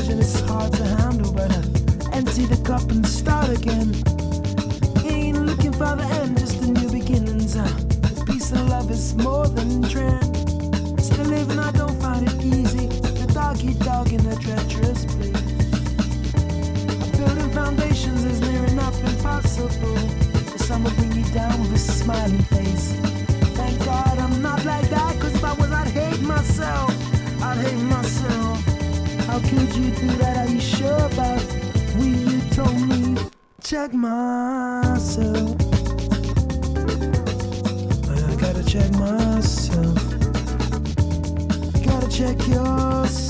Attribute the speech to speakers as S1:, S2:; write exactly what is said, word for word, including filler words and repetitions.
S1: imagine it's hard to handle, but uh, empty the cup and start again. Ain't looking for the end, just the new beginnings. Uh, peace and love is more than trend. Still living, I don't find it easy. The doggy dog in a treacherous place. Building foundations is near enough impossible. The sun will bring you down with a smiling face. Thank God I'm not like that, cause if I was, I'd hate myself. I'd hate myself. How could you do that? Are you sure about we? You told me check myself. I gotta check myself. You gotta check yourself.